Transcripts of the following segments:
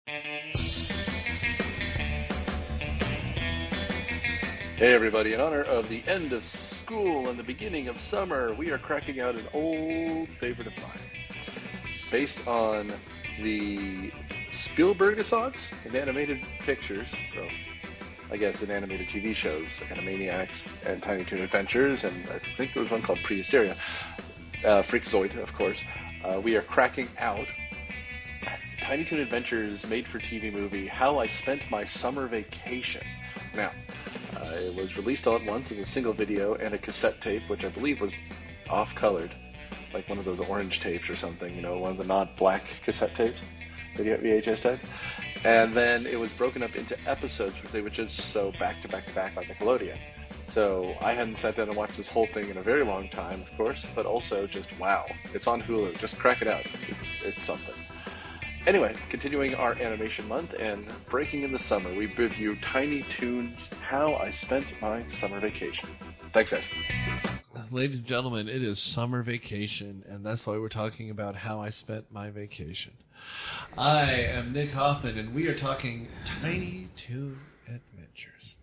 Hey everybody, in honor of the end of school and the beginning of summer, we are cracking out an old favorite of mine. Based on the Spielberg-isauts in animated pictures, so I guess in animated TV shows, Animaniacs and Tiny Toon Adventures, and I think there was one called Prehysteria, Freakazoid, of course. We are cracking out Tiny Toon Adventures made-for-TV movie, How I Spent My Summer Vacation. Now, it was released all at once as a single video and a cassette tape, which I believe was off-colored, like one of those orange tapes or something, you know, one of the not black cassette tapes, VHS tapes. And then it was broken up into episodes, which they would just show back to back to back on Nickelodeon. So I hadn't sat down and watched this whole thing in a very long time, of course, but also just wow, it's on Hulu. Just crack it out. It's something. Anyway, continuing our animation month and breaking in the summer, we review Tiny Toons, How I Spent My Summer Vacation. Thanks, guys. Ladies and gentlemen, it is summer vacation, and that's why we're talking about how I spent my vacation. I am Nick Hoffman, and we are talking Tiny Toon Adventures.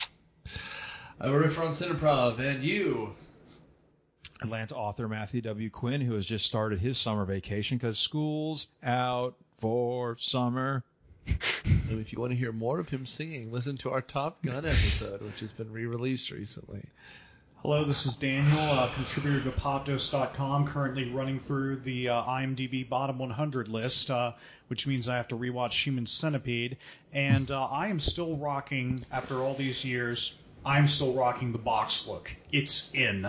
I'm a riff on Cineprov, and you... Atlanta author Matthew W. Quinn, who has just started his summer vacation because school's out for summer. And if you want to hear more of him singing, listen to our Top Gun episode, which has been re-released recently. Hello, this is Daniel, contributor to Popdose.com, currently running through the IMDb bottom 100 list, which means I have to rewatch Human Centipede. And I am still rocking, after all these years, I'm still rocking the box look. It's in.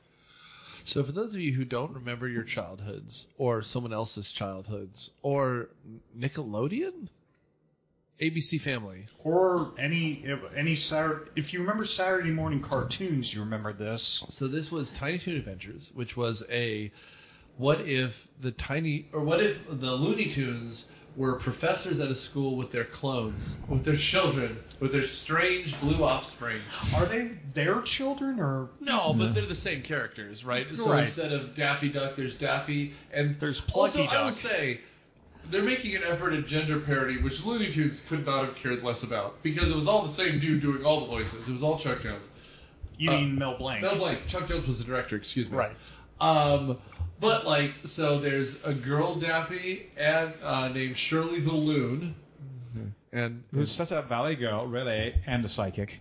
So for those of you who don't remember your childhoods, or someone else's childhoods, or Nickelodeon? ABC Family. Or any Saturday, if you remember Saturday morning cartoons, you remember this. So this was Tiny Toon Adventures, which was what if the Looney Tunes were professors at a school with their clones, with their children, with their strange blue offspring. Are they their children or? No, but they're the same characters, right? So instead of Daffy Duck, there's Daffy, and there's Plucky Duck. I would say they're making an effort at gender parity, which Looney Tunes could not have cared less about, because it was all the same dude doing all the voices. It was all Chuck Jones. You mean Mel Blanc? Mel Blanc. Chuck Jones was the director, excuse me. Right. But, so there's a girl Daffy and named Shirley the Loon. And who's such a valley girl, really, and a psychic.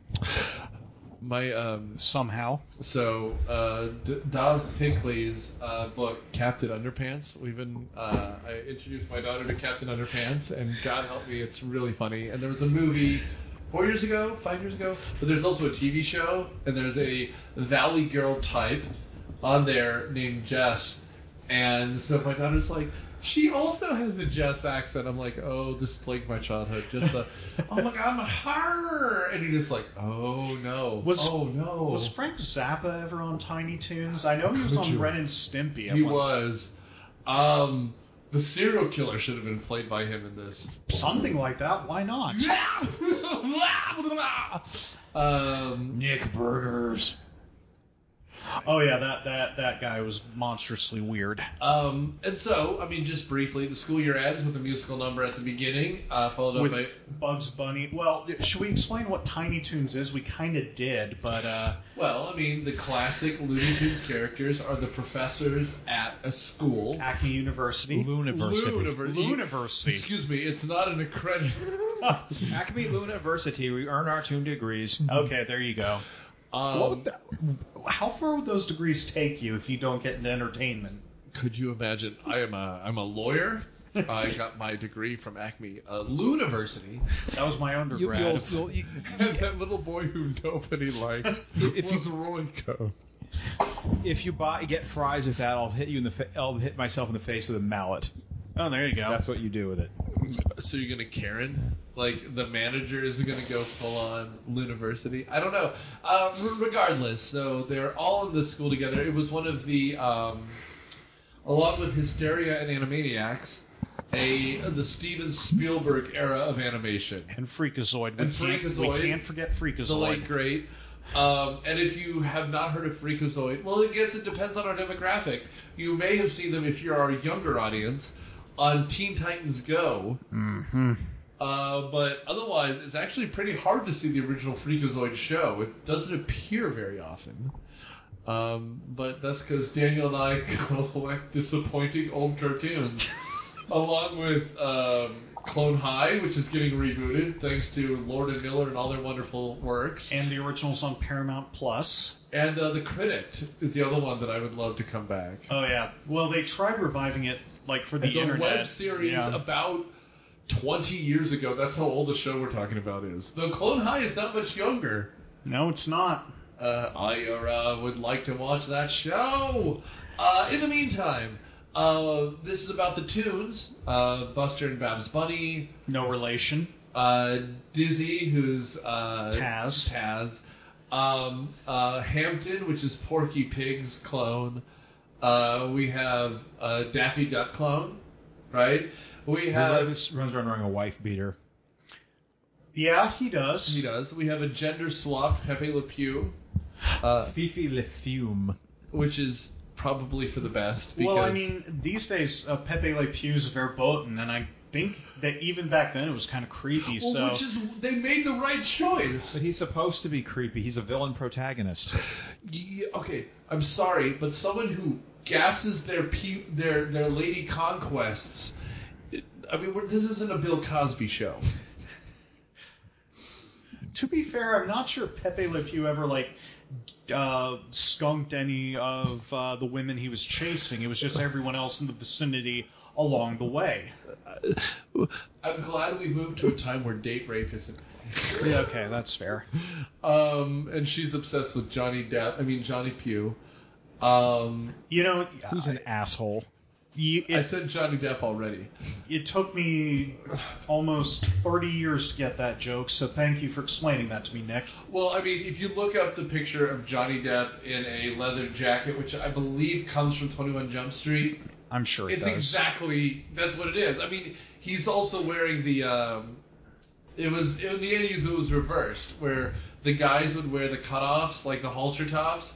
Somehow. So, Doug Pinkley's book, Captain Underpants. I introduced my daughter to Captain Underpants, and God help me, it's really funny. And there was a movie 5 years ago, but there's also a TV show, and there's a Valley Girl type on there named Jess. And so my daughter's like, she also has a Jess accent. I'm like, oh, this plagued my childhood. Just oh my God, I'm her. And you're just like, oh no. Was Frank Zappa ever on Tiny Toons? I know he was on Ren and Stimpy. He was. The serial killer should have been played by him in this. Something like that. Why not? Nick Burgers. Oh yeah, that guy was monstrously weird. And so, just briefly, the school year ends with a musical number at the beginning, followed up by Bugs Bunny. Well, should we explain what Tiny Toons is? We kind of did, but the classic Looney Tunes characters are the professors at a school. Acme University. Looniversity. Excuse me, it's not an accredited. Acme Looniversity. We earn our Toon degrees. Okay, there you go. How far would those degrees take you if you don't get into entertainment? Could you imagine? I'm a lawyer. I got my degree from Acme Looniversity. That was my undergrad. That little boy who nobody liked was Royco. If you get fries with that, I'll hit myself in the face with a mallet. Oh, there you go. That's what you do with it. So you're gonna Karen? Like the manager is gonna go full on Looniversity? I don't know. Regardless, so they're all in this school together. It was one of the, along with Hysteria and Animaniacs, the Steven Spielberg era of animation. And Freakazoid. We can't forget Freakazoid. The late great. And if you have not heard of Freakazoid, well, I guess it depends on our demographic. You may have seen them if you're our younger audience on Teen Titans Go. Mm-hmm. But otherwise, it's actually pretty hard to see the original Freakazoid show. It doesn't appear very often. But that's because Daniel and I collect disappointing old cartoons, along with Clone High, which is getting rebooted thanks to Lord and Miller and all their wonderful works. And the originals on Paramount Plus. And The Critic is the other one that I would love to come back. Oh, yeah. Well, they tried reviving it, like, for the It's internet. a web series about 20 years ago. That's how old the show we're talking about is. Though Clone High is not much younger. No, it's not. I would like to watch that show. In the meantime, this is about the Toons. Buster and Babs Bunny. No relation. Dizzy, who's Taz. Hampton, which is Porky Pig's clone. We have Daffy Duck clone, right? We have runs around wearing a wife beater. Yeah, he does. He does. We have a gender swapped Pepe Le Pew. Fifi Le Fume. Which is probably for the best. Because, well, I mean, these days, Pepe Le Pew's verboten, and I think that even back then it was kind of creepy. Well, so which is, they made the right choice. But he's supposed to be creepy. He's a villain protagonist. Yeah, okay, I'm sorry, but someone who gasses their lady conquests. I mean, this isn't a Bill Cosby show. To be fair, I'm not sure if Pepe Le Pew ever skunked any of the women he was chasing. It was just everyone else in the vicinity along the way. I'm glad we moved to a time where date rape isn't fun. Yeah, okay, that's fair. And she's obsessed with Johnny Pugh. Who's an asshole? I said Johnny Depp already. It took me almost 30 years to get that joke, so thank you for explaining that to me, Nick. Well, I mean, if you look up the picture of Johnny Depp in a leather jacket, which I believe comes from 21 Jump Street, I'm sure it's does. exactly, that's what it is. I mean, he's also wearing the, it was, in the 80s it was reversed, where the guys would wear the cutoffs, like the halter tops,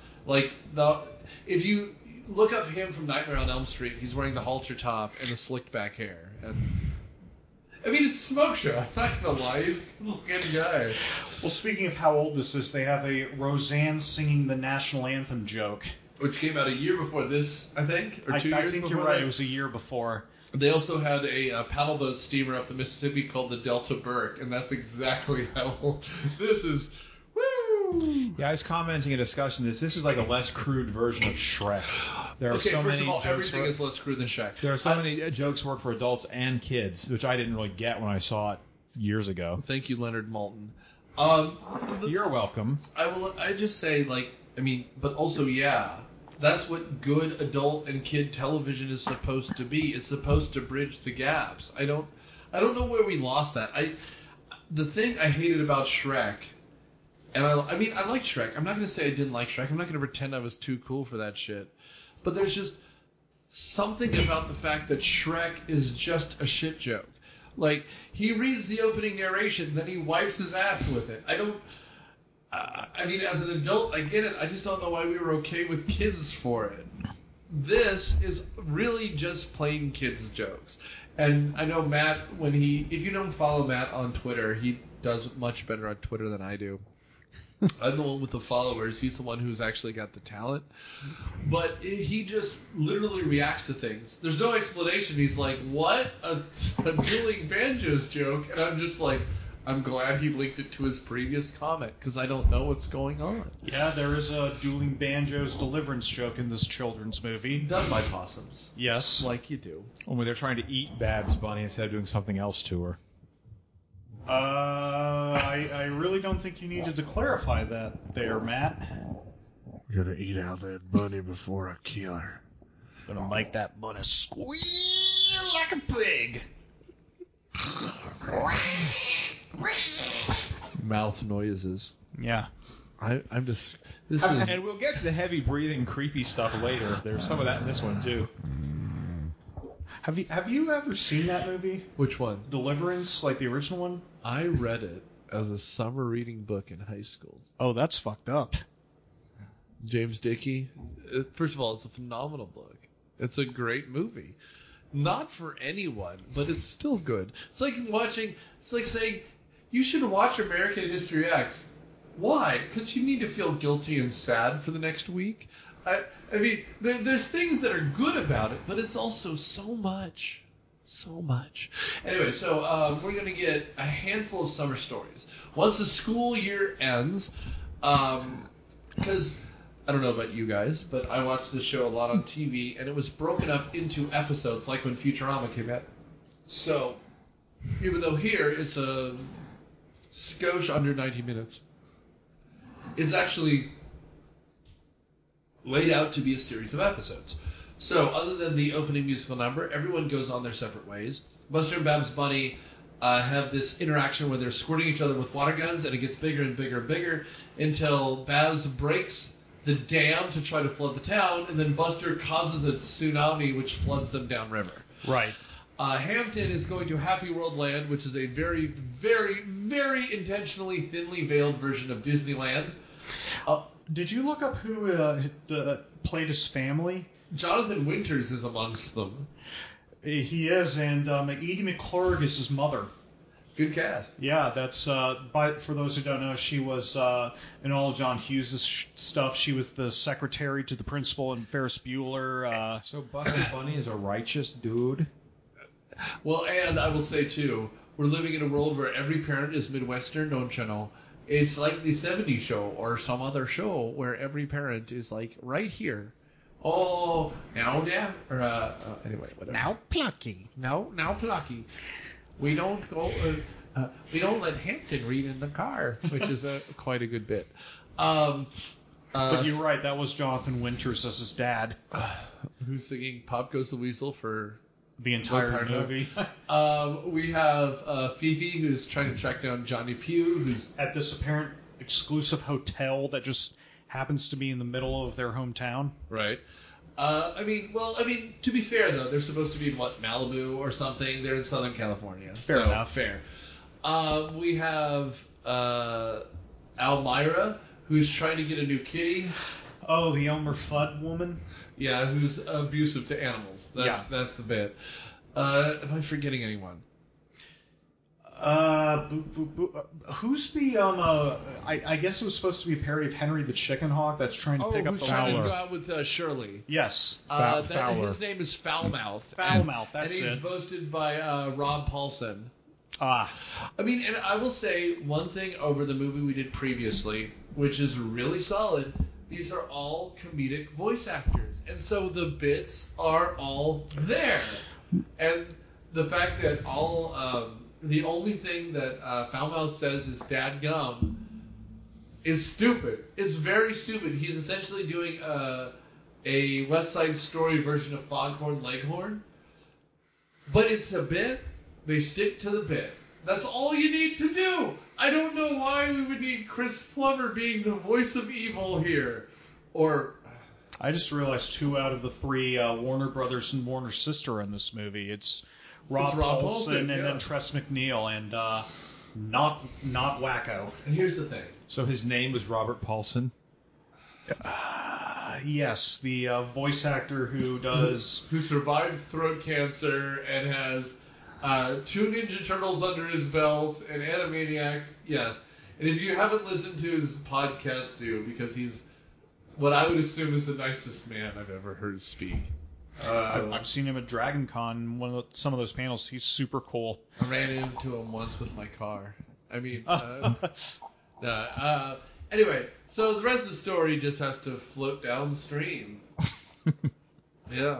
if you look up him from Nightmare on Elm Street, he's wearing the halter top and the slicked back hair. And, I mean, it's a smoke show. I'm not going to lie. He's a good-looking guy. Well, speaking of how old this is, they have a Roseanne singing the national anthem joke. Which came out a year before this, I think, or 2 years before I think you're right. It was a year before. They also had a paddleboat steamer up the Mississippi called the Delta Burke, and that's exactly how this is. Woo! Yeah, I was commenting in a discussion this is like a less crude version of Shrek. There are so first many of all, jokes everything is less crude than Shrek. There are so many jokes work for adults and kids, which I didn't really get when I saw it years ago. Thank you, Leonard Maltin. You're welcome. I just say, but also, yeah, that's what good adult and kid television is supposed to be. It's supposed to bridge the gaps. I don't know where we lost that. The thing I hated about Shrek, and I like Shrek. I'm not going to say I didn't like Shrek. I'm not going to pretend I was too cool for that shit. But there's just something about the fact that Shrek is just a shit joke. Like, he reads the opening narration, then he wipes his ass with it. As an adult, I get it. I just don't know why we were okay with kids for it. This is really just plain kids jokes. And I know Matt, if you don't follow Matt on Twitter, he does much better on Twitter than I do. I'm the one with the followers. He's the one who's actually got the talent. But he just literally reacts to things. There's no explanation. He's like, what? A dueling banjos joke? And I'm just like, I'm glad he linked it to his previous comment, because I don't know what's going on. Yeah, there is a dueling banjos deliverance joke in this children's movie. Done by possums. Yes. Like you do. Only they're trying to eat Babs Bunny instead of doing something else to her. I really don't think you needed to clarify that there, Matt. We're gonna eat out that bunny before I kill her. Gonna make that bunny squeal like a pig. Mouth noises. Yeah. I'm just... And we'll get to the heavy breathing, creepy stuff later. There's some of that in this one, too. Have you ever seen that movie? Which one? Deliverance, like the original one? I read it as a summer reading book in high school. Oh, that's fucked up. James Dickey. First of all, it's a phenomenal book. It's a great movie. not for anyone, but it's still good. It's like saying, you should watch American History X. Why? Because you need to feel guilty and sad for the next week. I mean, there's things that are good about it, but it's also so much. So much. Anyway, so we're going to get a handful of summer stories. Once the school year ends, because I don't know about you guys, but I watched this show a lot on TV, and it was broken up into episodes, like when Futurama came out. So, even though here it's a skosh under 90 minutes, it's actually laid out to be a series of episodes. So, other than the opening musical number, everyone goes on their separate ways. Buster and Babs Bunny have this interaction where they're squirting each other with water guns, and it gets bigger and bigger and bigger until Babs breaks the dam to try to flood the town, and then Buster causes a tsunami which floods them downriver. Right. Hampton is going to Happy World Land, which is a very, very, very intentionally thinly veiled version of Disneyland. Did you look up who played his family? Jonathan Winters is amongst them. He is, and Edie McClurg is his mother. Good cast. Yeah, that's. For those who don't know, she was in all of John Hughes' stuff. She was the secretary to the principal in Ferris Bueller. So Buster Bunny is a righteous dude. Well, and I will say too, we're living in a world where every parent is Midwestern, don't you know? It's like the 70s show or some other show where every parent is like right here. Oh, now Dad, or anyway, whatever. Now Plucky. Now Plucky. We don't go. We don't let Hampton read in the car, which is quite a good bit. But you're right, that was Jonathan Winters as his dad. Who's singing "Pop Goes the Weasel" for the entire movie. We have Fifi, who's trying to track down Johnny Pugh, who's at this apparent exclusive hotel that just happens to be in the middle of their hometown. Right. I mean, to be fair though, they're supposed to be in Malibu or something. They're in Southern California. Fair enough. Fair. We have Almyra, who's trying to get a new kitty. Oh, the Elmer Fudd woman. Yeah, who's abusive to animals. That's the bit. Am I forgetting anyone? Who's the I guess it was supposed to be a parody of Henry the Chicken Hawk that's trying to pick up the trying to Fowler. go out with Shirley. Yes. Fowler. His name is Foulmouth. Foulmouth, that's and he's it. boasted by Rob Paulson. Ah. I mean, and I will say one thing over the movie we did previously, which is really solid. These are all comedic voice actors, and so the bits are all there. And the fact that all the only thing that Foulmouth says is "dadgum" is stupid. It's very stupid. He's essentially doing a West Side Story version of Foghorn Leghorn, but it's a bit. They stick to the bit. That's all you need to do. I don't know why we would need Chris Plummer being the voice of evil here. Or I just realized 2 out of the 3 Warner Brothers and Warner Sister in this movie. It's Rob Paulson and then Tress MacNeille, and not Wacko. And here's the thing. So his name was Robert Paulson? Yes, the voice actor who survived throat cancer and has 2 Ninja Turtles under his belt and Animaniacs. Yes. And if you haven't listened to his podcast, do, because he's what I would assume is the nicest man I've ever heard speak. I've seen him at Dragon Con, some of those panels. He's super cool. I ran into him once with my car. I mean, anyway, so the rest of the story just has to float down the stream. Yeah.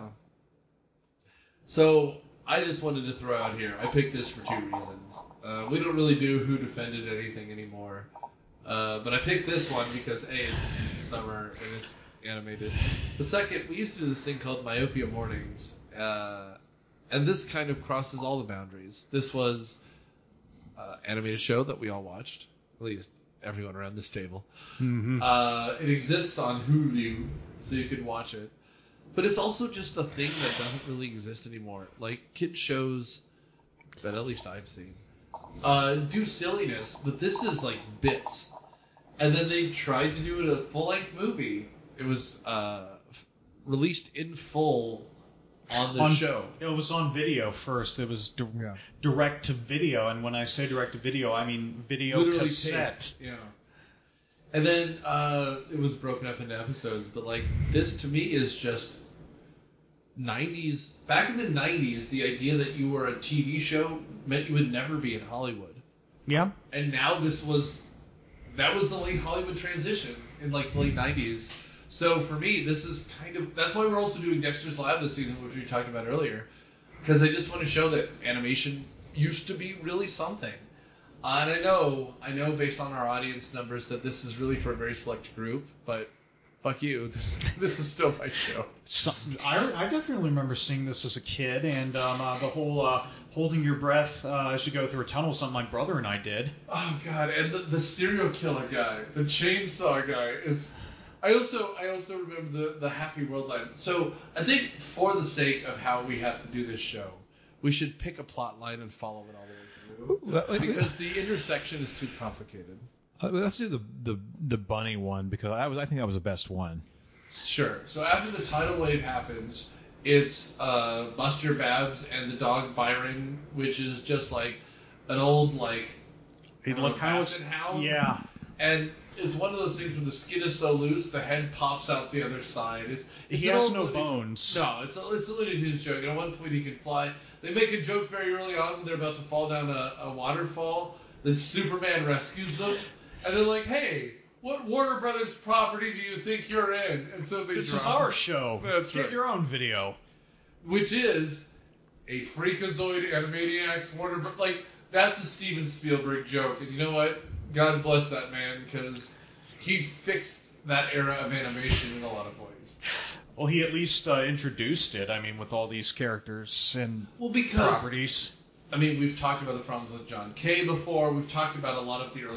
So I just wanted to throw out here, I picked this for 2 reasons. We don't really do Who Defended Anything anymore. But I picked this one because A, it's summer and it's animated. But second, we used to do this thing called Myopia Mornings. And this kind of crosses all the boundaries. This was an animated show that we all watched. At least everyone around this table. Mm-hmm. It exists on Hulu, so you could watch it. But it's also just a thing that doesn't really exist anymore. Like, kid shows that at least I've seen do silliness, but this is like bits. And then they tried to do it a full-length movie. It was released in full on the show. It was on video first. It was direct to video, and when I say direct to video, I mean video Literally cassette. tapes, yeah. And then it was broken up into episodes, but like this to me is just 90s. Back in the 90s, the idea that you were a TV show meant you would never be in Hollywood. Yeah. And now that was the late Hollywood transition in like the late 90s. So for me, this is that's why we're also doing Dexter's Lab this season, which we talked about earlier, because I just want to show that animation used to be really something. And I know based on our audience numbers that this is really for a very select group, but fuck you. This is still my show. So, I definitely remember seeing this as a kid, and the whole holding your breath as you go through a tunnel, something my brother and I did. Oh god, and the serial killer guy, the chainsaw guy is. I also remember the Happy World line. So I think for the sake of how we have to do this show, we should pick a plot line and follow it all the way through, because the intersection is too complicated. Let's do the bunny one, because I think that was the best one. Sure. So after the tidal wave happens, it's Buster, Babs, and the dog Byron, which is just like an old It looked kind of hound. Yeah. And it's one of those things where the skin is so loose, the head pops out the other side. He has no bones. No, it's a Looney Tunes joke. And at one point he can fly. They make a joke very early on when they're about to fall down a waterfall. Then Superman rescues them. And they're like, hey, what Warner Brothers property do you think you're in? And so they This drop is our show. That's Get right. your own video. Which is a Freakazoid Animaniacs Warner Brothers. Like, that's a Steven Spielberg joke. And you know what? God bless that man, because he fixed that era of animation in a lot of ways. Well, he at least introduced it. I mean, with all these characters and properties. I mean, we've talked about the problems with John Kay before. We've talked about a lot of the early...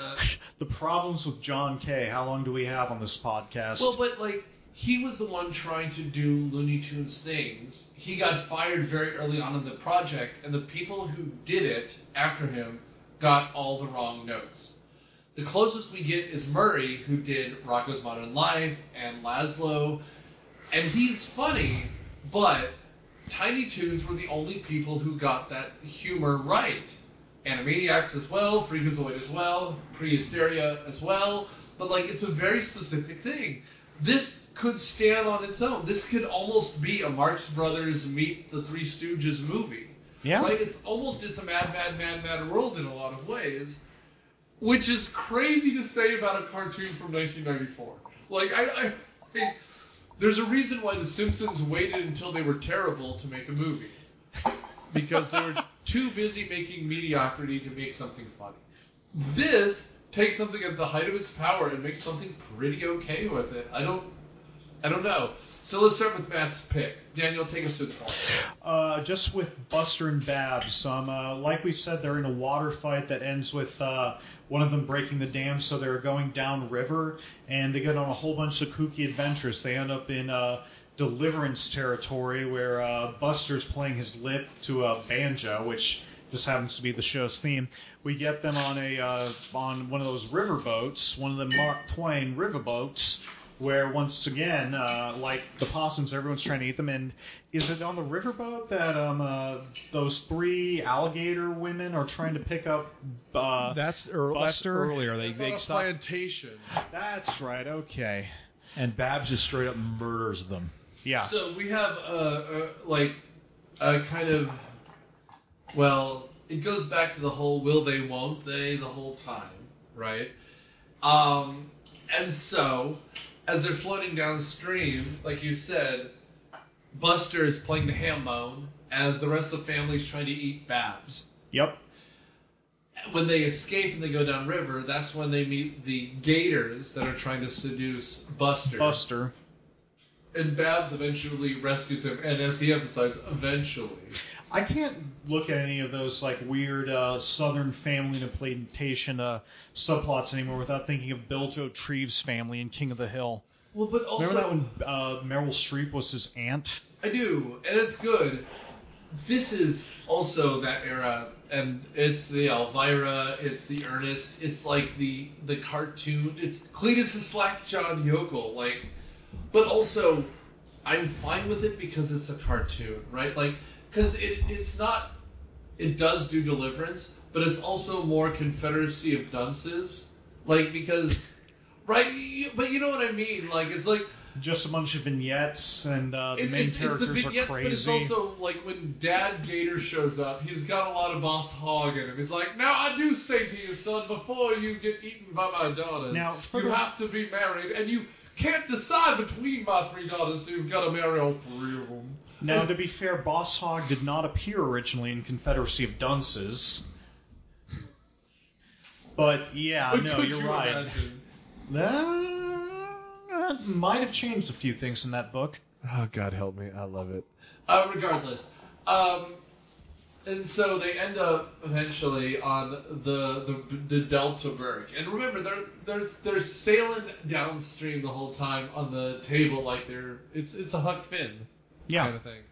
the problems with John Kay. How long do we have on this podcast? Well, but, like, he was the one trying to do Looney Tunes things. He got fired very early on in the project, and the people who did it after him got all the wrong notes. The closest we get is Murray, who did Rocko's Modern Life and Laszlo, and he's funny, but Tiny Toons were the only people who got that humor right. Animaniacs as well, Freakazoid as well, Prehysteria as well, but like it's a very specific thing. This could stand on its own. This could almost be a Marx Brothers meet the Three Stooges movie. Yeah. Right? It's a mad world in a lot of ways, which is crazy to say about a cartoon from 1994. Like, I think there's a reason why The Simpsons waited until they were terrible to make a movie. Because they were too busy making mediocrity to make something funny. This takes something at the height of its power and makes something pretty okay with it. I don't know. So let's start with Matt's pick. Daniel, take us to the point. Just with Buster and Babs. Like we said, they're in a water fight that ends with one of them breaking the dam, so they're going down river, and they get on a whole bunch of kooky adventures. They end up in Deliverance territory, where Buster's playing his lip to a banjo, which just happens to be the show's theme. We get them on one of those river boats, one of the Mark Twain river boats, where once again, like the possums, everyone's trying to eat them. And is it on the riverboat that those three alligator women are trying to pick up Buster? That's earlier. They It's on a stop. plantation. That's right. Okay. And Babs just straight up murders them. Yeah. So we have a kind of, well, it goes back to the whole will they, won't they the whole time, right? And so, as they're floating downstream, like you said, Buster is playing the ham bone as the rest of the family is trying to eat Babs. Yep. When they escape and they go downriver, that's when they meet the gators that are trying to seduce Buster. And Babs eventually rescues him, and as he emphasized, eventually. I can't look at any of those like weird Southern family in a plantation subplots anymore without thinking of Bill Joe Treves' family in King of the Hill. Well, but also, remember that when Meryl Streep was his aunt? I do, and it's good. This is also that era, and it's the Elvira, it's the Ernest, it's like the cartoon, it's Cletus the Slack John Yokel, like, but also, I'm fine with it because it's a cartoon, right? Like, because it's not, it does do Deliverance, but it's also more Confederacy of Dunces, like, because, right? But you know what I mean? Like, it's like, just a bunch of vignettes, and the main characters it's the vignettes, are crazy. But it's also like when Dad Gator shows up, he's got a lot of Boss Hogg in him. He's like, now I do say to you, son, before you get eaten by my daughters, you have to be married, and you can't decide between my 3 daughters, so you've got to marry all 3 of them. Now, to be fair, Boss Hogg did not appear originally in Confederacy of Dunces. But, yeah, But no, you're right. Imagine? That might have changed a few things in that book. Oh, God help me. I love it. Regardless. And so they end up eventually on the Delta Berg. And remember, they're sailing downstream the whole time on the table like it's a Huck Finn kind of thing.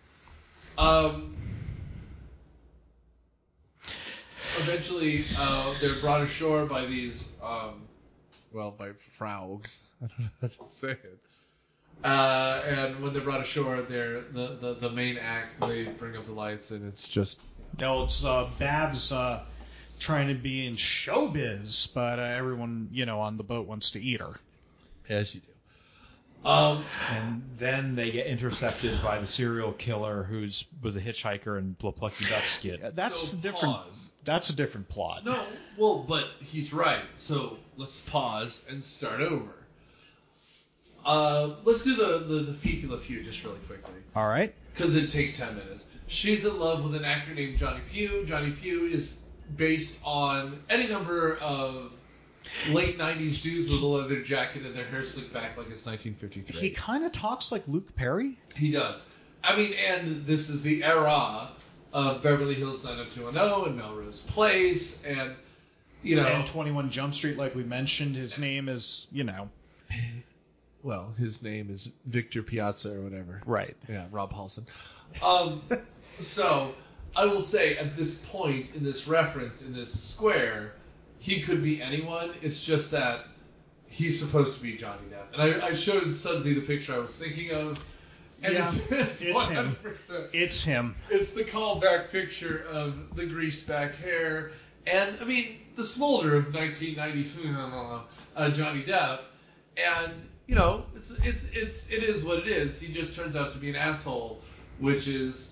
Eventually, they're brought ashore by these, by frogs. I don't know how to say it. And when they're brought ashore, they're the main act. They bring up the lights, and it's just. No, it's Babs trying to be in showbiz, but everyone, on the boat wants to eat her. Yes, you do. And then they get intercepted by the serial killer who was a hitchhiker in Plucky Duck skit. That's So different. pause. That's a different plot. No, well, but he's right. So let's pause and start over. Let's do the Fifi LaFew just really quickly. All right. Because it takes 10 minutes. She's in love with an actor named Johnny Pugh. Johnny Pugh is based on any number of late 90s dudes with a leather jacket and their hair slicked back like it's 1953. He kind of talks like Luke Perry. He does. I mean, and this is the era of Beverly Hills 90210 and Melrose Place and, And 21 Jump Street, like we mentioned. His name is, Well, his name is Victor Piazza or whatever. Right. Yeah, Rob Paulson. So, I will say, at this point, in this reference, in this square, he could be anyone. It's just that he's supposed to be Johnny Depp. And I showed Sudsy the picture I was thinking of. And it's 100%. Him. It's him. It's the callback picture of the greased back hair. And, I mean, the smolder of 1990 Johnny Depp. And, it is what it is. He just turns out to be an asshole, which is...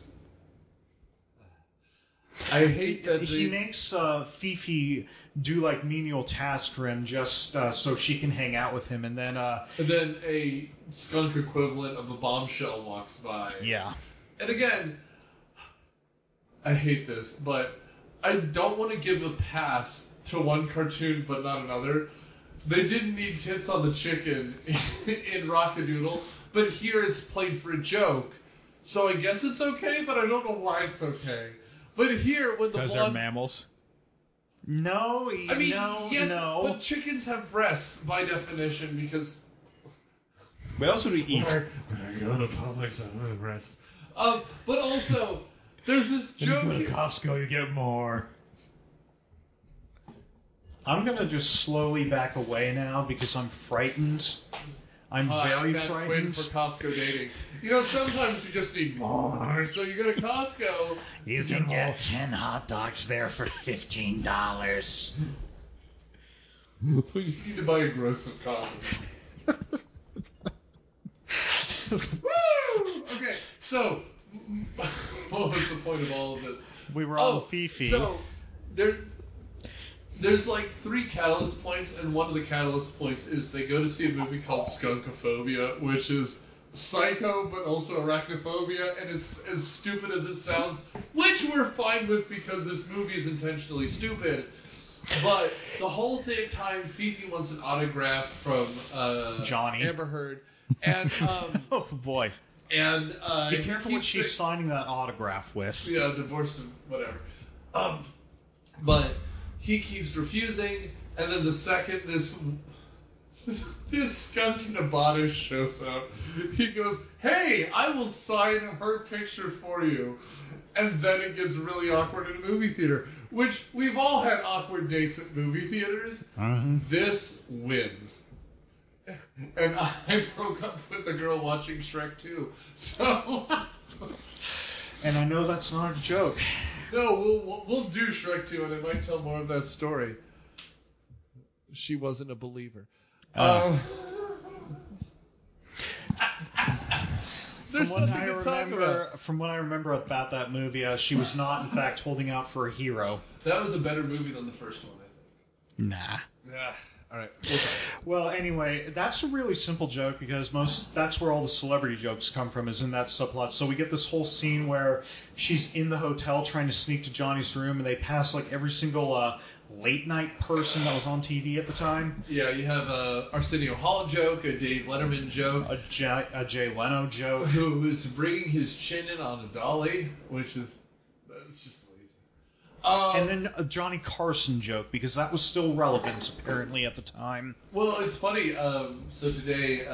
I hate that he makes Fifi do like menial tasks for him just so she can hang out with him, and then a skunk equivalent of a bombshell walks by. Yeah. And again, I hate this, but I don't want to give a pass to one cartoon but not another. They didn't need tits on the chicken in Rockadoodle, but here it's played for a joke. So I guess it's okay, but I don't know why it's okay. But here, when the because they're mammals. No, I mean, yes, no. but chickens have breasts by definition because. What else would we eat? When I go to Publix, I have breasts. But also, there's this joke. When you go to Costco, you get more. I'm gonna just slowly back away now because I'm frightened. I'm very frightened. Quinn for Costco dating. Sometimes you just need more. So you go to Costco. You can get 10 hot dogs there for $15. You need to buy a gross of condoms. Woo! Okay, so what was the point of all of this? We were on Fifi. So there's like 3 catalyst points, and one of the catalyst points is they go to see a movie called Skunkophobia, which is psycho but also arachnophobia, and it's as stupid as it sounds, which we're fine with because this movie is intentionally stupid. But the whole time, Fifi wants an autograph from Johnny Amber Heard, and oh boy, and be careful what she's signing that autograph with. Yeah, divorced and whatever. But he keeps refusing, and then the second this skunk in a bodice shows up, he goes, "Hey, I will sign her picture for you." And then it gets really awkward in a movie theater, which we've all had awkward dates at movie theaters. Mm-hmm. This wins. And I broke up with the girl watching Shrek 2. So. And I know that's not a joke. No, we'll do Shrek 2, and I might tell more of that story. She wasn't a believer. From There's what nothing I to talk about. from what I remember about that movie, she was not in fact holding out for a hero. That was a better movie than the first one, I think. Nah. Yeah. All right. We'll talk. Well, anyway, that's a really simple joke because that's where all the celebrity jokes come from, is in that subplot. So we get this whole scene where she's in the hotel trying to sneak to Johnny's room, and they pass like every single late night person that was on TV at the time. Yeah, you have a Arsenio Hall joke, a Dave Letterman joke, A Jay Leno joke. who is bringing his chin in on a dolly, which is that's just lazy. And then a Johnny Carson joke, because that was still relevant apparently at the time. Well, it's funny. So today,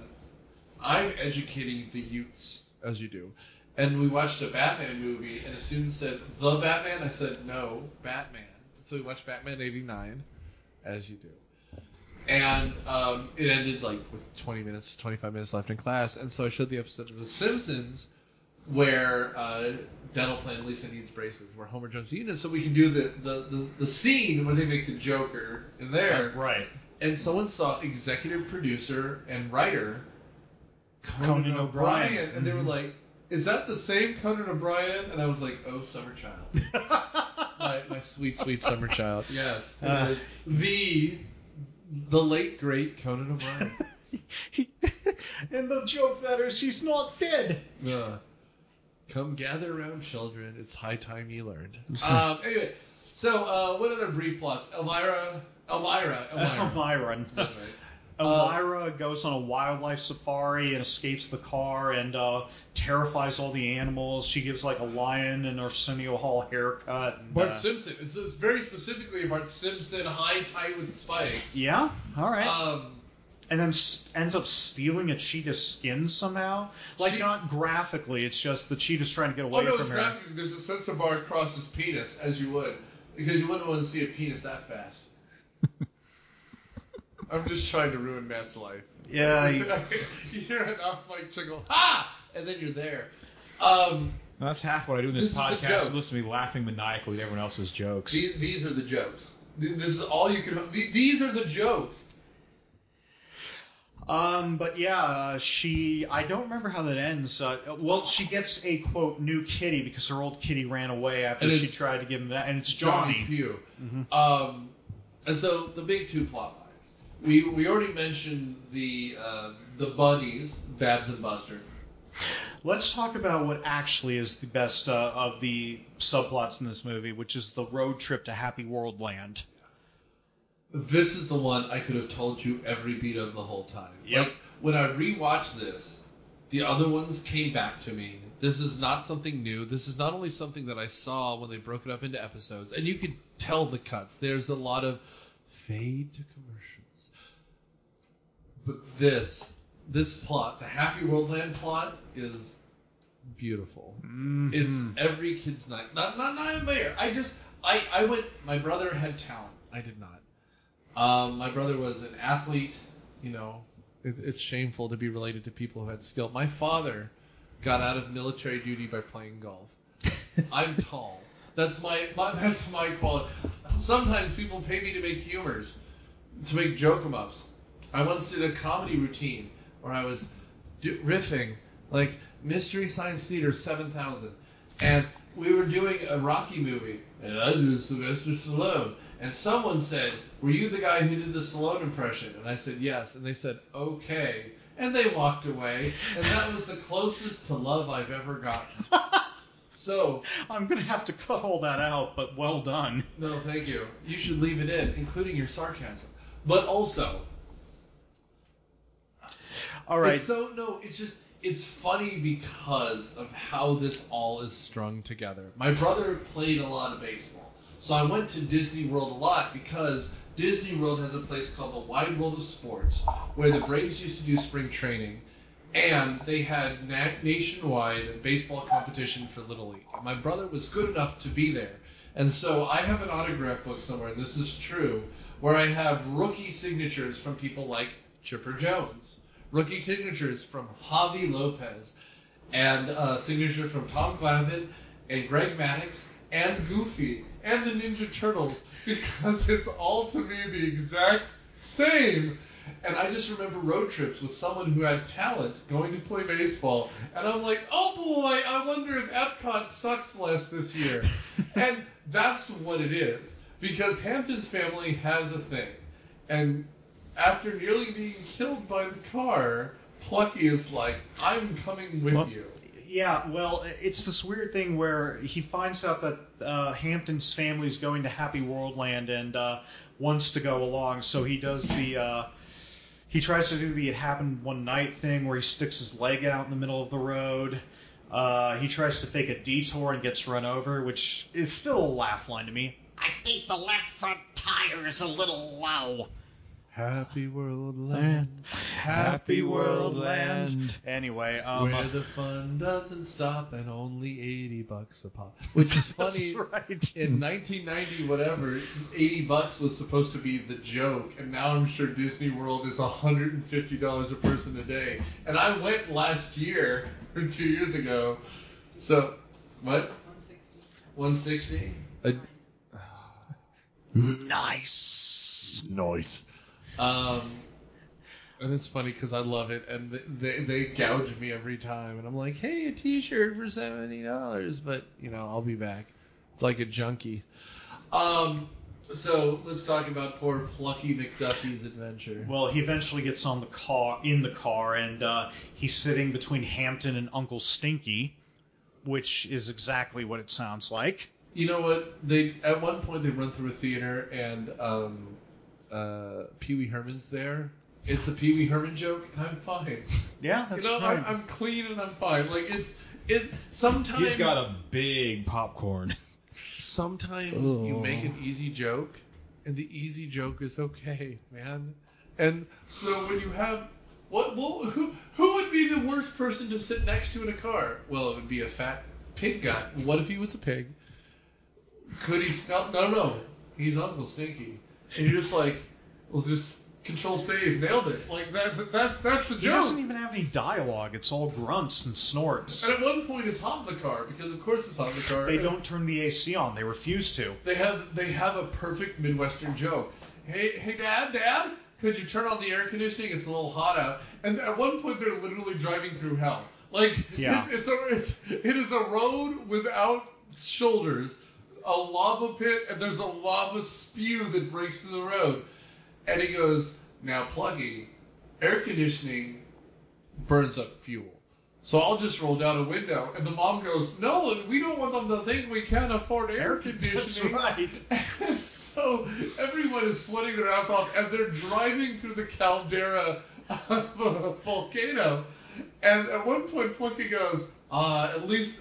I'm educating the youths, as you do. And we watched a Batman movie, and a student said, "The Batman?" I said, "No, Batman." So we watched Batman 89, as you do. And it ended like with 25 minutes left in class. And so I showed the episode of The Simpsons where dental plan Lisa needs braces, where Homer Jones needs it, so we can do the scene where they make the Joker in there. Right. And someone saw executive producer and writer Conan O'Brien. And they were like, "Is that the same Conan O'Brien?" And I was like, "Oh, summer child." my sweet, sweet summer child. Yes. It is the late, great Conan O'Brien. And the joke that is, she's not dead. Come gather around, children. It's high time you learned. Anyway, so what other brief plots? Elmira. Elmira That's right. Elmira goes on a wildlife safari and escapes the car and terrifies all the animals. She gives like a lion an Arsenio Hall haircut. And, Bart Simpson. It's very specifically Bart Simpson, high tight with spikes. Yeah. All right. And then ends up stealing a cheetah's skin somehow. Like, not graphically, it's just the cheetah's trying to get away from her. Graphically. There's a censor bar across his penis, as you would. Because you wouldn't want to see a penis that fast. I'm just trying to ruin Matt's life. Yeah. You hear an off-mic chuckle, ha! And then you're there. That's half what I do in this podcast. Is Is listen to me laughing maniacally at everyone else's jokes. These are the jokes. This is all you can... These are the jokes. But yeah, I don't remember how that ends. Well, she gets a, quote, new kitty because her old kitty ran away after she tried to give him that, and it's Johnny. Pugh. Mm-hmm. And so the big two plot lines. We already mentioned the bunnies, Babs and Buster. Let's talk about what actually is the best of the subplots in this movie, which is the road trip to Happy World Land. This is the one I could have told you every beat of the whole time. Yep. Like, when I rewatched this, the other ones came back to me. This is not something new. This is not only something that I saw when they broke it up into episodes, and you could tell the cuts. There's a lot of fade to commercials. But this plot, the Happy World Land plot, is beautiful. Mm-hmm. It's every kid's night. Not a mayor. I went. My brother had talent. I did not. My brother was an athlete. You know, it's shameful to be related to people who had skill. My father got out of military duty by playing golf. I'm tall. That's my quality. Sometimes people pay me to make humors, to make joke-em-ups. I once did a comedy routine where I was riffing like Mystery Science Theater 7000, and we were doing a Rocky movie, and I did Sylvester Stallone. And someone said, "Were you the guy who did the Stallone impression?" And I said, "Yes." And they said, "Okay." And they walked away. And that was the closest to love I've ever gotten. So I'm going to have to cut all that out, but well done. No, thank you. You should leave it in, including your sarcasm. But also... All right. It's funny because of how this all is strung together. My brother played a lot of baseball. So I went to Disney World a lot because Disney World has a place called the Wide World of Sports where the Braves used to do spring training, and they had nationwide baseball competition for Little League. And my brother was good enough to be there. And so I have an autograph book somewhere, and this is true, where I have rookie signatures from people like Chipper Jones. Rookie signatures from Javi Lopez. And signatures from Tom Glavine and Greg Maddux and Goofy and the Ninja Turtles, because it's all to me the exact same. And I just remember road trips with someone who had talent going to play baseball, and I'm like, oh boy, I wonder if Epcot sucks less this year. And that's what it is, because Hampton's family has a thing. And after nearly being killed by the car, Plucky is like, I'm coming with you. Yeah, well, it's this weird thing where he finds out that Hampton's family's going to Happy World Land and wants to go along, so he does he tries to do the It Happened One Night thing where he sticks his leg out in the middle of the road. He tries to fake a detour and gets run over, which is still a laugh line to me. I think the left front tire is a little low. Happy World Land, Happy World Land. Anyway, where the fun doesn't stop and only $80 a pop. Which is funny. That's right. In 1990, whatever, $80 was supposed to be the joke, and now I'm sure Disney World is $150 a person a day. And I went last year or 2 years ago. So, what? 160. 160. Nice. And it's funny because I love it, and they gouge me every time, and I'm like, hey, a T-shirt for $70, but I'll be back. It's like a junkie. So let's talk about poor Plucky McDuffie's adventure. Well, he eventually gets in the car, and he's sitting between Hampton and Uncle Stinky, which is exactly what it sounds like. You know what? At one point they run through a theater, and Pee Wee Herman's there. It's a Pee Wee Herman joke, and I'm fine. Yeah, that's right. I'm clean and I'm fine. Like sometimes He's got a big popcorn. Sometimes you make an easy joke, and the easy joke is okay, man. And so when you have who would be the worst person to sit next to in a car? Well, it would be a fat pig guy. What if he was a pig? Could he smell? No, he's Uncle Stinky. And you're just like, well, just Control-Save, nailed it. Like that's the joke. He doesn't even have any dialogue. It's all grunts and snorts. And at one point it's hot in the car, because of course it's hot in the car. They don't turn the AC on. They refuse to. They have a perfect Midwestern joke. Hey, Dad, could you turn on the air conditioning? It's a little hot out. And at one point they're literally driving through hell. Like yeah. it is a road without shoulders, a lava pit, and there's a lava spew that breaks through the road. And he goes, now Pluggy, air conditioning burns up fuel. So I'll just roll down a window. And the mom goes, no, we don't want them to think we can't afford air conditioning. That's right. And so everyone is sweating their ass off, and they're driving through the caldera of a volcano. And at one point, Plucky goes, at least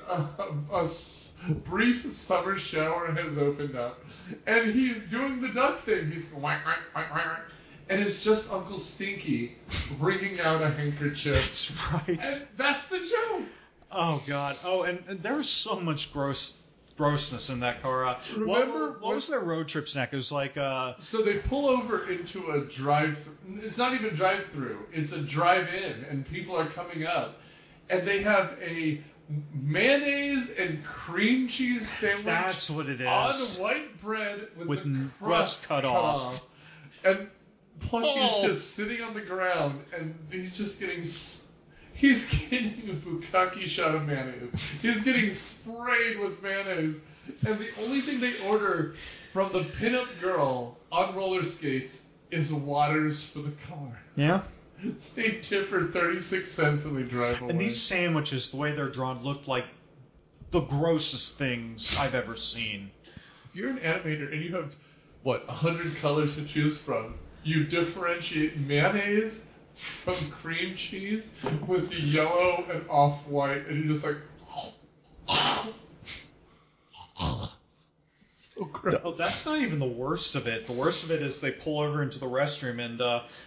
a brief summer shower has opened up. And he's doing the duck thing. He's going, whack, whack, whack, whack. And it's just Uncle Stinky bringing out a handkerchief. That's right. And that's the joke. Oh, God. Oh, and there's so much grossness in that car. Remember what was their road trip snack? It was like So they pull over into a drive-thru. It's not even drive-thru. It's a drive-in, and people are coming up. And they have a mayonnaise and cream cheese sandwich. That's what it is. On white bread with the crust cut off. And Plucky's just sitting on the ground, and he's just getting a bukkake shot of mayonnaise. He's getting sprayed with mayonnaise. And the only thing they order from the pinup girl on roller skates is waters for the car. Yeah. They tip her 36 cents and they drive away. And these sandwiches, the way they're drawn, looked like the grossest things I've ever seen. If you're an animator and you have, 100 colors to choose from, you differentiate mayonnaise from cream cheese with yellow and off-white, and you're just like... So gross. Oh, that's not even the worst of it. The worst of it is they pull over into the restroom, and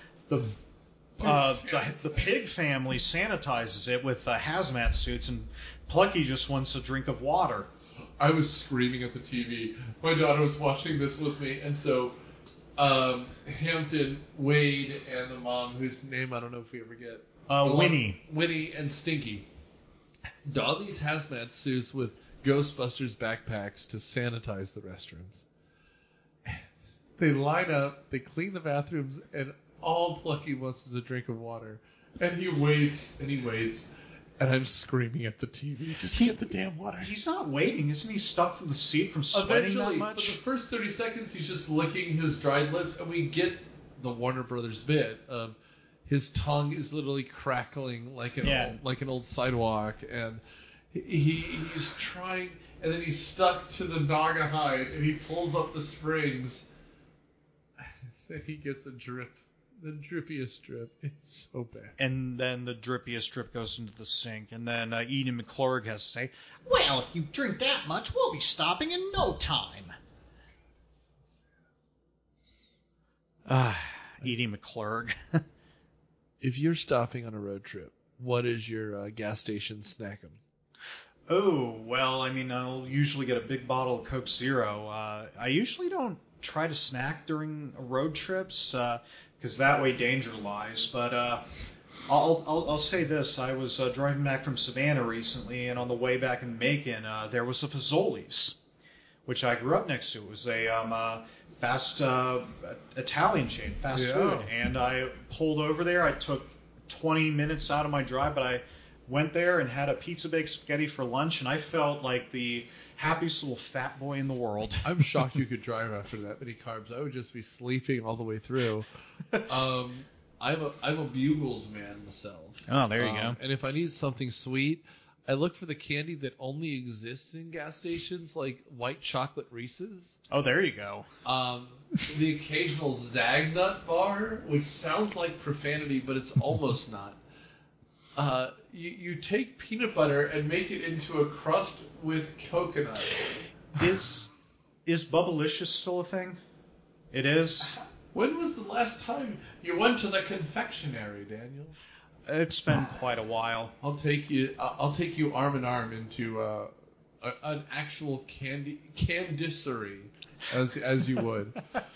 the pig family sanitizes it with hazmat suits, and Plucky just wants a drink of water. I was screaming at the TV. My daughter was watching this with me, and so Hampton, Wade, and the mom, whose name I don't know if we ever get. Winnie. Winnie and Stinky don these hazmat suits with Ghostbusters backpacks to sanitize the restrooms. And they line up, they clean the bathrooms, and all Plucky wants is a drink of water. And he waits, and I'm screaming at the TV, just get the damn water. He's not waiting. Isn't he stuck to the seat from sweating that much? For the first 30 seconds, he's just licking his dried lips, and we get the Warner Brothers bit of his tongue is literally crackling like an old sidewalk, and he's trying, and then he's stuck to the Naga hide, and he pulls up the springs, and he gets a drip. The drippiest drip. It's so bad. And then the drippiest drip goes into the sink. And then Edie McClurg has to say, Well, if you drink that much, we'll be stopping in no time. Edie McClurg. If you're stopping on a road trip, what is your gas station snackum? Oh, well, I mean, I'll usually get a big bottle of Coke Zero. I usually don't try to snack during road trips, because that way danger lies. But I'll say this: I was driving back from Savannah recently, and on the way back in Macon, there was a Fazoli's, which I grew up next to. It was a fast Italian chain, fast food, and I pulled over there. I took 20 minutes out of my drive, but I went there and had a pizza baked spaghetti for lunch, and I felt like the happiest little fat boy in the world. I'm shocked you could drive after that many carbs. I would just be sleeping all the way through. I'm a Bugles man myself. Oh, there you go. And if I need something sweet, I look for the candy that only exists in gas stations, like white chocolate Reese's. Oh, there you go. The occasional Zagnut bar, which sounds like profanity, but it's almost not. You take peanut butter and make it into a crust with coconut. Is Bubblicious still a thing? It is. When was the last time you went to the confectionery, Daniel? It's been quite a while. I'll take you arm in arm into an actual candicery, as you would.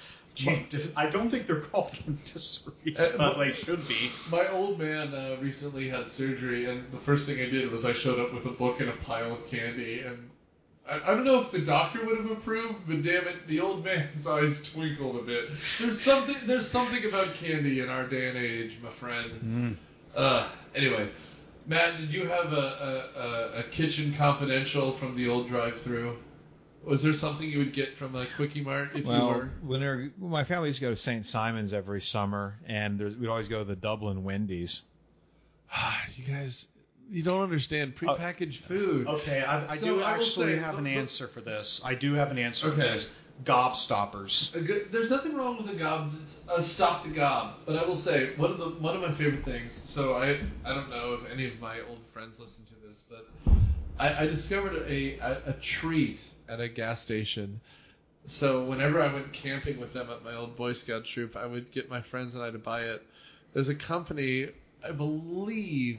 I don't think they're called candiceries, but they should be. My old man recently had surgery, and the first thing I did was I showed up with a book and a pile of candy, and I don't know if the doctor would have approved, but damn it, the old man's eyes twinkled a bit. There's something about candy in our day and age, my friend. Anyway, Matt, did you have a kitchen confidential from the old drive-thru? Was there something you would get from a Quickie Mart if you were? My family used to go to St. Simon's every summer, and we'd always go to the Dublin Wendy's. You guys, you don't understand prepackaged food. Okay, I do actually have an answer for this. I do have an answer for this. Gobstoppers. There's nothing wrong with a gob. It's a stop to gob. But I will say one of my favorite things. So I don't know if any of my old friends listen to this, but I discovered a treat at a gas station. So whenever I went camping with them at my old Boy Scout troop, I would get my friends and I to buy it. There's a company, I believe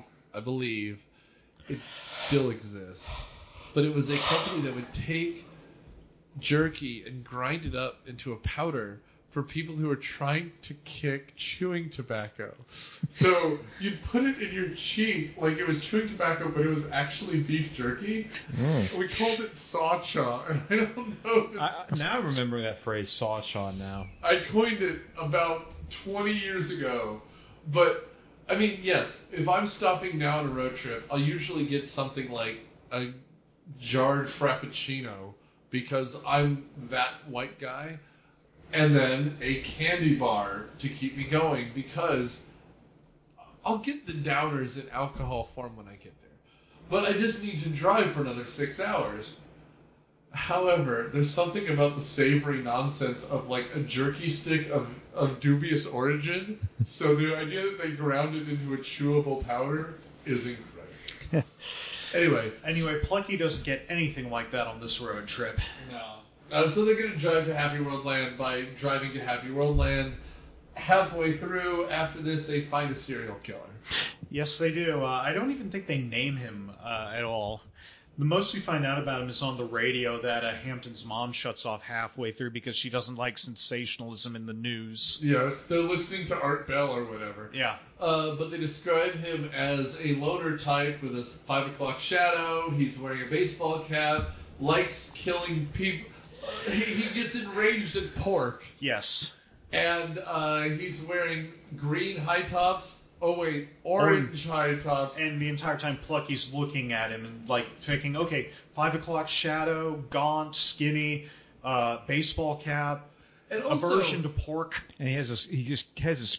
it still exists, but it was a company that would take jerky and grind it up into a powder for people who are trying to kick chewing tobacco. So you'd put it in your cheek like it was chewing tobacco, but it was actually beef jerky. We called it Saw-Chaw, and I don't know if now I remember that phrase, Saw-Chaw, now. I coined it about 20 years ago. But, I mean, yes, if I'm stopping now on a road trip, I'll usually get something like a jarred Frappuccino, because I'm that white guy, and then a candy bar to keep me going, because I'll get the downers in alcohol form when I get there. But I just need to drive for another 6 hours. However, there's something about the savory nonsense of like a jerky stick of dubious origin. So the idea that they ground it into a chewable powder is incredible. Anyway, Plucky doesn't get anything like that on this road trip. No. So they're going to drive to Happy World Land. By driving to Happy World Land, halfway through, after this, they find a serial killer. Yes, they do. I don't even think they name him at all. The most we find out about him is on the radio that Hampton's mom shuts off halfway through because she doesn't like sensationalism in the news. Yeah, they're listening to Art Bell or whatever. Yeah. But they describe him as a loner type with a 5 o'clock shadow. He's wearing a baseball cap, likes killing people. He gets enraged at pork. Yes. And he's wearing green high tops. Oh, wait, orange high tops. And the entire time Plucky's looking at him and, like, thinking, okay, 5 o'clock shadow, gaunt, skinny, baseball cap, And also, aversion to pork. And he just has this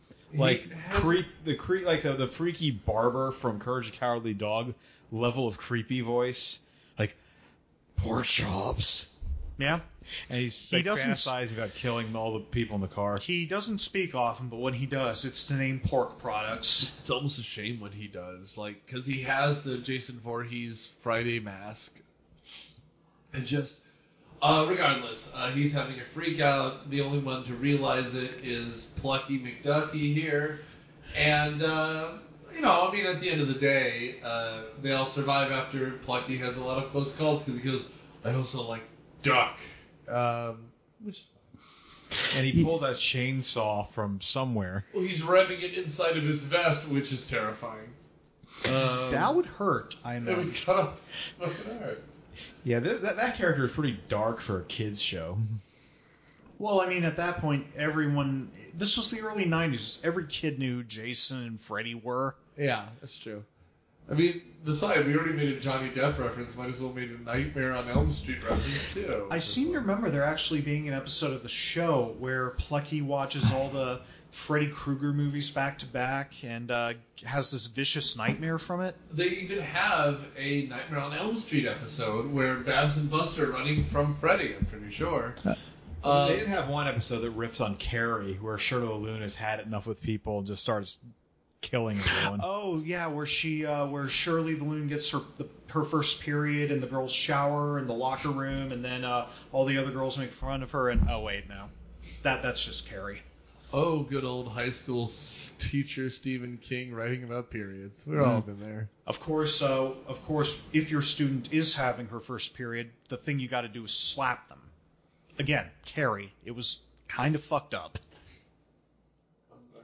the freaky barber from Courage the Cowardly Dog level of creepy voice, like pork chops. Yeah. And he's He doesn't fantasizing about killing all the people in the car. He doesn't speak often, but when he does, it's to name pork products. it's almost a shame when he does, like, because he has the Jason Voorhees Friday mask. And just, regardless, he's having a freak out. The only one to realize it is Plucky McDucky here. And, at the end of the day, they all survive after Plucky has a lot of close calls because he goes, I also like duck. Which, And he pulls a chainsaw from somewhere. well, he's revving it inside of his vest, which is terrifying. That would hurt, I It know. would kind of fucking hurt. Yeah, that character is pretty dark for a kids show. Well, I mean, at that point, this was the early 90s. Every kid knew who Jason and Freddy were. Yeah, that's true. I mean, besides, we already made a Johnny Depp reference. Might as well made a Nightmare on Elm Street reference, too. I seem to remember there actually being an episode of the show where Plucky watches all the Freddy Krueger movies back to back and has this vicious nightmare from it. They even have a Nightmare on Elm Street episode where Babs and Buster are running from Freddy, I'm pretty sure. They did have one episode that riffed on Carrie, where Shirley Loon has had enough with people and just starts killing everyone. Oh yeah, where Shirley the Loon gets her first period in the girls' shower in the locker room, and then all the other girls make fun of her. And oh wait, no, that's just Carrie. Oh, good old high school teacher Stephen King writing about periods. We've all been there. Of course, if your student is having her first period, the thing you got to do is slap them. Again, Carrie. It was kind of fucked up. I'm not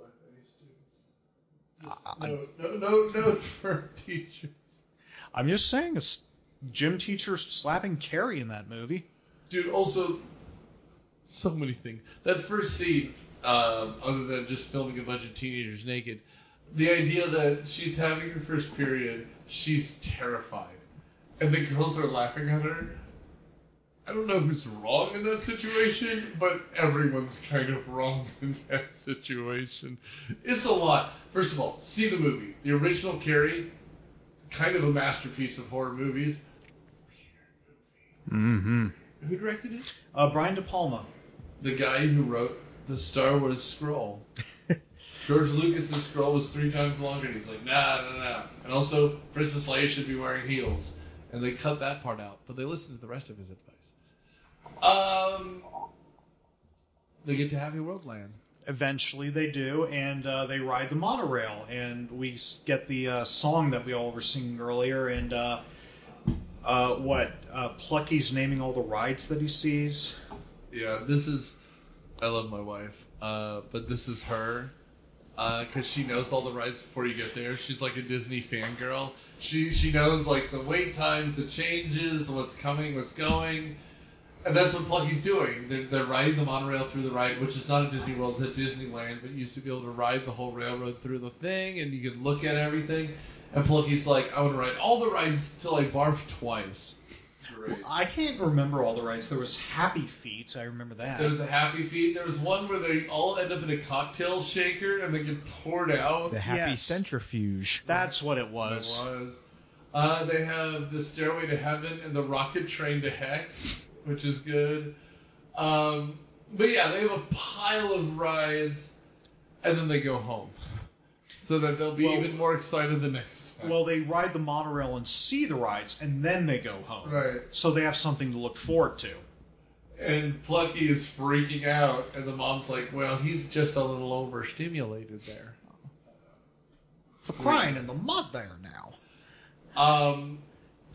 going to slap any students. No for teachers. I'm just saying, a gym teacher slapping Carrie in that movie. Dude, also, so many things. That first scene, other than just filming a bunch of teenagers naked, the idea that she's having her first period, she's terrified, and the girls are laughing at her. I don't know who's wrong in that situation, but everyone's kind of wrong in that situation. It's a lot. First of all, see the movie. The original Carrie, kind of a masterpiece of horror movies. Mm-hmm. Who directed it? Brian De Palma. The guy who wrote the Star Wars scroll. George Lucas's scroll was 3 times longer, and he's like, nah. And also, Princess Leia should be wearing heels. And they cut that part out, but they listened to the rest of his advice. They get to Happy World Land. Eventually they do, and they ride the monorail, and we get the song that we all were singing earlier, and Plucky's naming all the rides that he sees. Yeah, I love my wife, but this is her, because she knows all the rides before you get there. She's like a Disney fangirl. She knows, like, the wait times, the changes, what's coming, what's going. And that's what Plucky's doing. They're riding the monorail through the ride, which is not at Disney World, it's at Disneyland, but you used to be able to ride the whole railroad through the thing, and you could look at everything. And Plucky's like, I want to ride all the rides till I barf twice. Great. I can't remember all the rides. There was Happy Feet. I remember that. There was a Happy Feet. There was one where they all end up in a cocktail shaker and they get poured out. The Happy Yes. Centrifuge. That's what it was. They have the Stairway to Heaven and the Rocket Train to Heck, which is good. But yeah, they have a pile of rides, and then they go home. So that they'll be even more excited the next time. Well, they ride the monorail and see the rides, and then they go home. Right. So they have something to look forward to. And Plucky is freaking out, and the mom's like, well, he's just a little overstimulated there. For crying in the mud there now.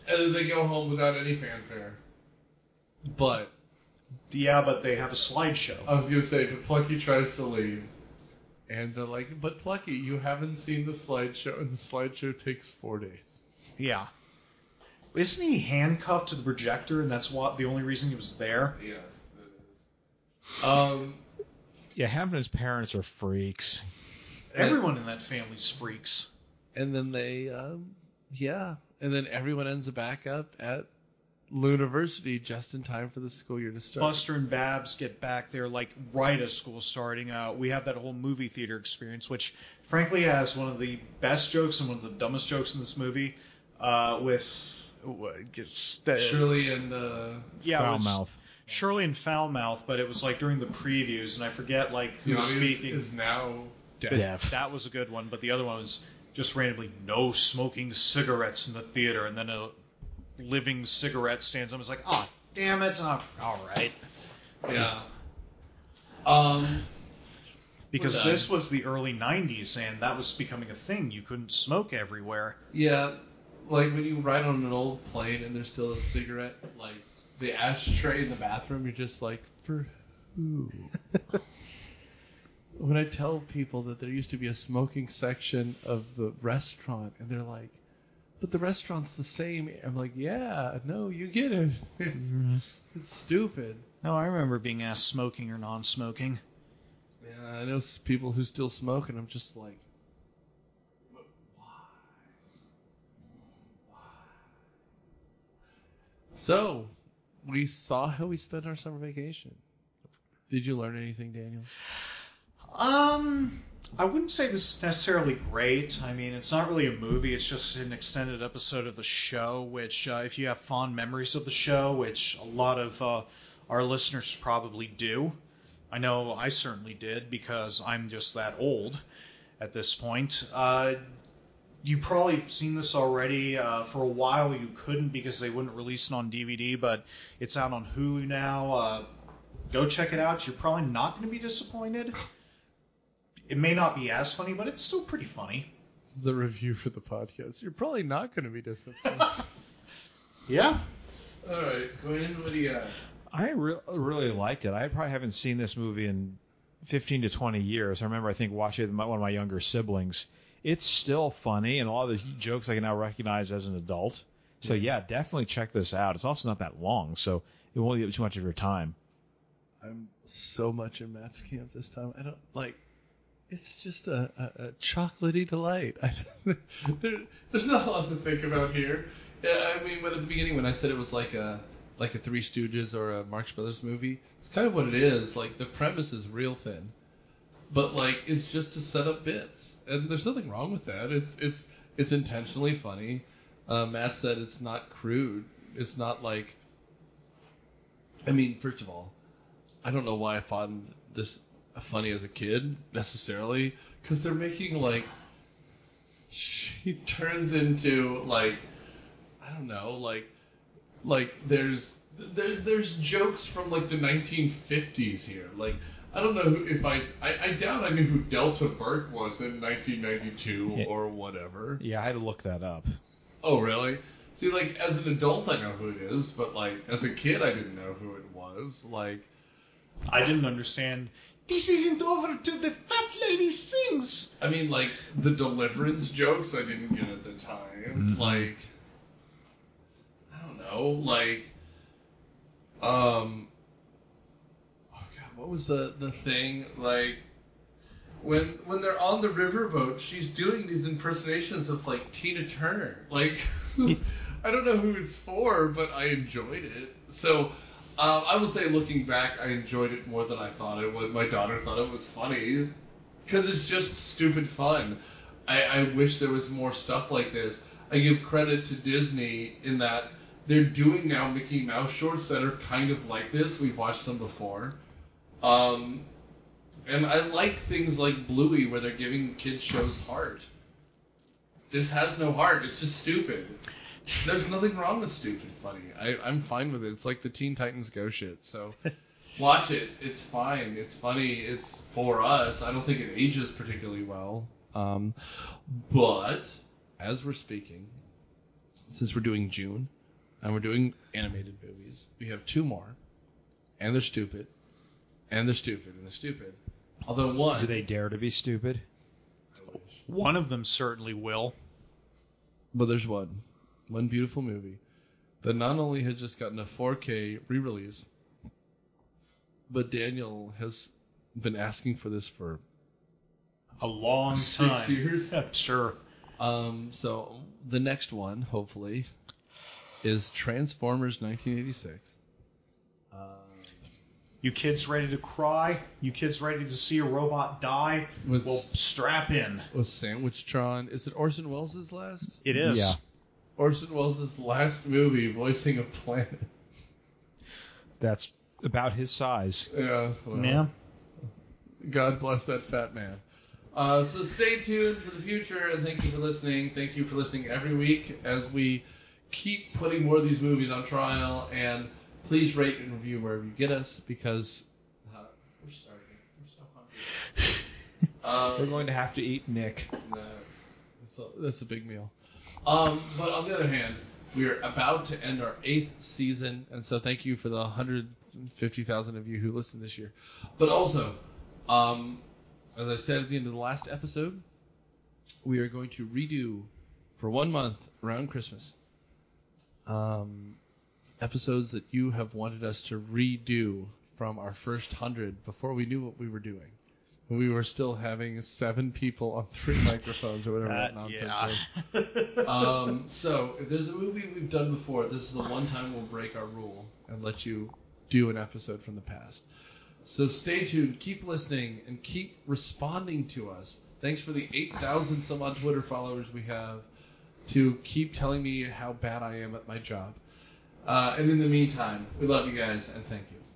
And then they go home without any fanfare. But Yeah, but they have a slideshow. I was gonna say, but Plucky tries to leave, and they're like, "But Plucky, you haven't seen the slideshow, and the slideshow takes 4 days." Yeah. Isn't he handcuffed to the projector, and that's the only reason he was there? Yes, it is. Yeah, him and his parents are freaks. Everyone in that family's freaks. And then they, and then everyone ends back up at Luniversity just in time for the school year to start. Buster and Babs get back there like right as school's starting. We have that whole movie theater experience, which frankly has one of the best jokes and one of the dumbest jokes in this movie. With Shirley and Foulmouth. Shirley and Foulmouth, but it was like during the previews, and I forget like who was speaking. Is now Deaf. That was a good one, but the other one was just randomly no smoking cigarettes in the theater, and then a living cigarette stands up and is like, oh, damn it. All right. Yeah. Because this was the early 90s, and that was becoming a thing. You couldn't smoke everywhere. Yeah, like when you ride on an old plane and there's still a cigarette, like the ashtray in the bathroom, you're just like, for who? When I tell people that there used to be a smoking section of the restaurant, and they're like, but the restaurant's the same. I'm like, yeah, no, you get it. It's stupid. No, I remember being asked smoking or non-smoking. Yeah, I know people who still smoke, and I'm just like, but why? So, we saw how we spent our summer vacation. Did you learn anything, Daniel? I wouldn't say this is necessarily great. I mean, it's not really a movie. It's just an extended episode of the show, which if you have fond memories of the show, which a lot of our listeners probably do. I know I certainly did because I'm just that old at this point. You probably have seen this already. For a while you couldn't because they wouldn't release it on DVD, but it's out on Hulu now. Go check it out. You're probably not going to be disappointed. It may not be as funny, but it's still pretty funny. The review for the podcast. You're probably not going to be disappointed. Yeah. All right, Gwen, what do you got? I really liked it. I probably haven't seen this movie in 15 to 20 years. I remember, I think, watching it with one of my younger siblings. It's still funny, and a lot of the jokes I can now recognize as an adult. So, yeah, definitely check this out. It's also not that long, so it won't get too much of your time. I'm so much in Matt's camp this time. I don't, like, it's just a chocolatey delight. There's not a lot to think about here. I mean, but at the beginning when I said it was like a Three Stooges or a Marx Brothers movie, it's kind of what it is. Like, the premise is real thin, but like it's just to set up bits, and there's nothing wrong with that. It's intentionally funny. Matt said it's not crude. It's not like. I mean, first of all, I don't know why I found this funny as a kid necessarily, because they're making like she turns into like I don't know like there's jokes from like the 1950s here. Like I don't know if I doubt I knew who Delta Burke was in 1992 or whatever. Yeah, I had to look that up. Oh really? See, like as an adult I know who it is, but like as a kid I didn't know who it was. Like I didn't understand. This isn't over till the fat lady sings. I mean, like, the Deliverance jokes I didn't get at the time. Mm-hmm. Like, I don't know, like, oh God, what was the thing? Like, when they're on the riverboat, she's doing these impersonations of, like, Tina Turner. Like, I don't know who it's for, but I enjoyed it. So, I will say, looking back, I enjoyed it more than I thought I would. My daughter thought it was funny, because it's just stupid fun. I wish there was more stuff like this. I give credit to Disney in that they're doing now Mickey Mouse shorts that are kind of like this. We've watched them before. And I like things like Bluey, where they're giving kids shows heart. This has no heart. It's just stupid. There's nothing wrong with stupid funny. I'm fine with it. It's like the Teen Titans Go shit. So watch it. It's fine. It's funny. It's for us. I don't think it ages particularly well. But as we're speaking, since we're doing June, and we're doing animated movies. We have 2 more, and they're stupid, and they're stupid, and they're stupid. Although one... Do they dare to be stupid? One of them certainly will. But there's one beautiful movie that not only has just gotten a 4K re-release, but Daniel has been asking for this for a long 6 years. Sure. So the next one, hopefully, is Transformers 1986. You kids ready to cry? You kids ready to see a robot die? Well, strap in. With Sandwichtron. Is it Orson Welles' last? It is. Yeah. Orson Welles' last movie voicing a planet. That's about his size. Yeah. Well, Yeah. God bless that fat man. So stay tuned for the future, and thank you for listening. Thank you for listening every week as we keep putting more of these movies on trial, and please rate and review wherever you get us, because we're starving. We're so hungry. We're going to have to eat Nick. That's a big meal. But on the other hand, we are about to end our 8th season, and so thank you for the 150,000 of you who listened this year. But also, as I said at the end of the last episode, we are going to redo for 1 month around Christmas episodes that you have wanted us to redo from our first 100 before we knew what we were doing. When we were still having 7 people on 3 microphones or whatever that nonsense was. So if there's a movie we've done before, this is the one time we'll break our rule and let you do an episode from the past. So stay tuned, keep listening, and keep responding to us. Thanks for the 8,000 some odd Twitter followers we have to keep telling me how bad I am at my job. And in the meantime, we love you guys, and thank you.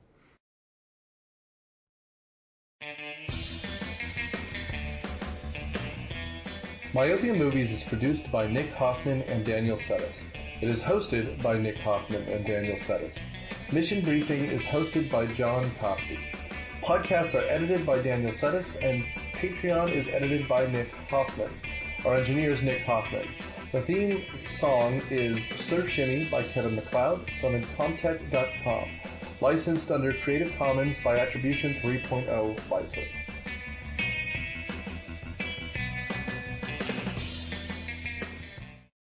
Myopia Movies is produced by Nick Hoffman and Daniel Settis. It is hosted by Nick Hoffman and Daniel Settis. Mission Briefing is hosted by John Copsey. Podcasts are edited by Daniel Settis, and Patreon is edited by Nick Hoffman. Our engineer is Nick Hoffman. The theme song is Surf Shimmy by Kevin MacLeod from Incompetech.com. Licensed under Creative Commons by Attribution 3.0 license.